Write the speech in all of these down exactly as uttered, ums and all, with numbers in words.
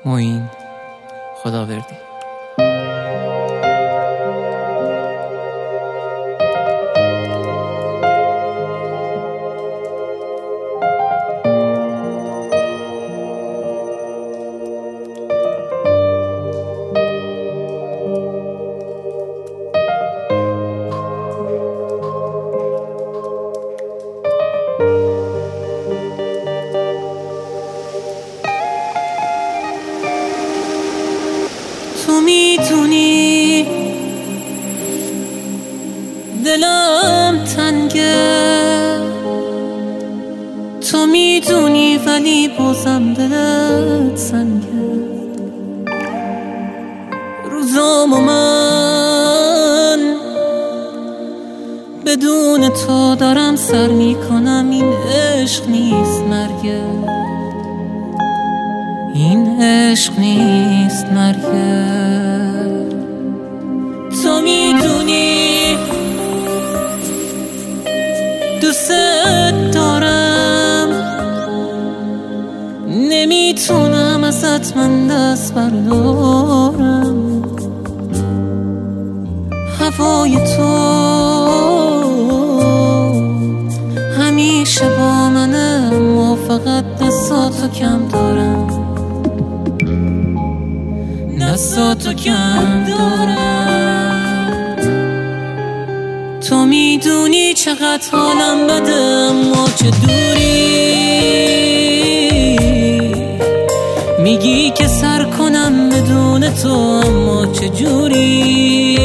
معین خداوردی. تو میدونی دلم تنگه، تو میدونی ولی بازم دلت سنگه. روزامو من بدون تو دارم سر میکنم، این عشق نیست مرگه، این عشق نیست مرگه. تو میدونی دوست دارم، نمیتونم ازت من دست بردارم. هوای تو همیشه با منه، ما فقط دستاتو کم دارم، دستاتو کم دارم. تو میدونی چقدر حالم بده اما چه دوری، میگی که سر کنم بدون تو اما چه جوری.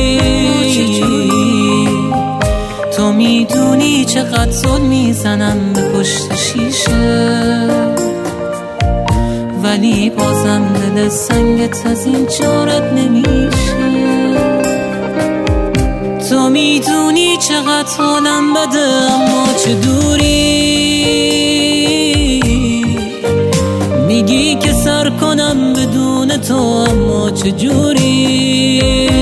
تو میدونی چقدر زل میزنم به پشت شیشه، ولی بازم دل سنگت از این جارت نمیشه. تو میدونی چقدر حالم بده اما چه دوری، میگی که سر کنم بدون تو اما چه جوری.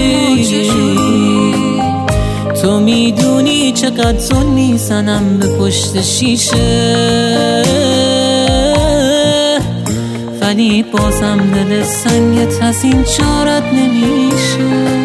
تو میدونی چقدر زل میزنم به پشت شیشه، ولی بازم دل سنگت از این جارت نمیشه.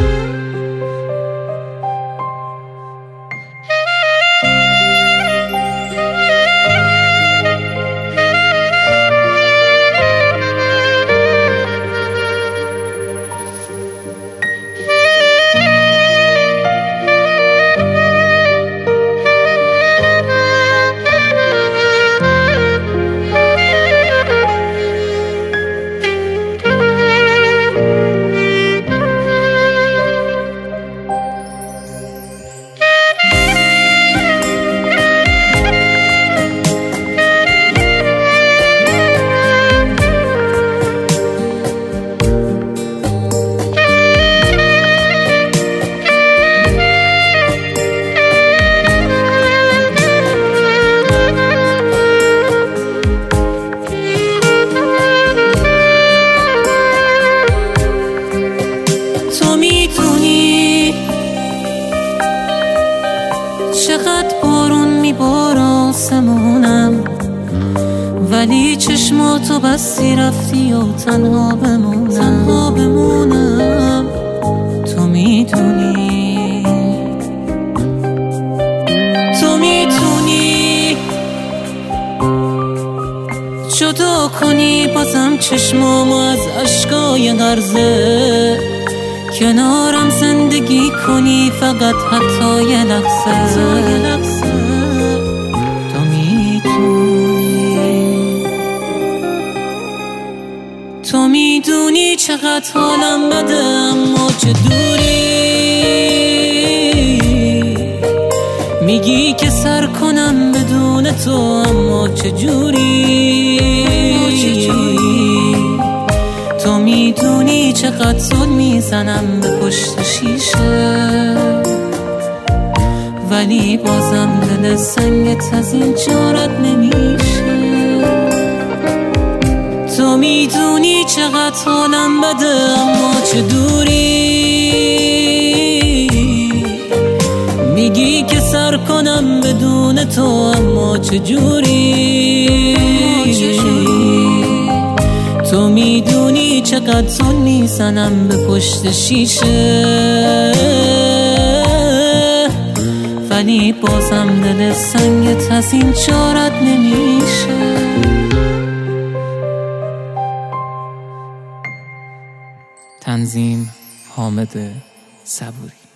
چقدر بارون میباره آسمونم، ولی چشماتو بستی رفتی و تنها بمونم، تنها بمونم. تو میدونی تو میدونی جدا کنی بازم چشمامو از اشکای غرزه، کنارم زندگی کنی فقط حتی یه لحظه. تو میدونی تو میدونی چقدر حالم بده اما چه دوری، میگی که سر کنم بدون تو اما چه جوری. تو میدونی چقدر زل میزنم به پشت شیشه، ولی بازم دل سنگت از این جارت نمیشه. تو میدونی چقدر حالم بده اما چه دوری، میگی که سر کنم بدون تو اما چه جوری. تو میدونی چقدر زل میزنم به پشت شیشه، ولی بازم دل سنگت از این چارت نمیشه. تنظیم حامد صبوری.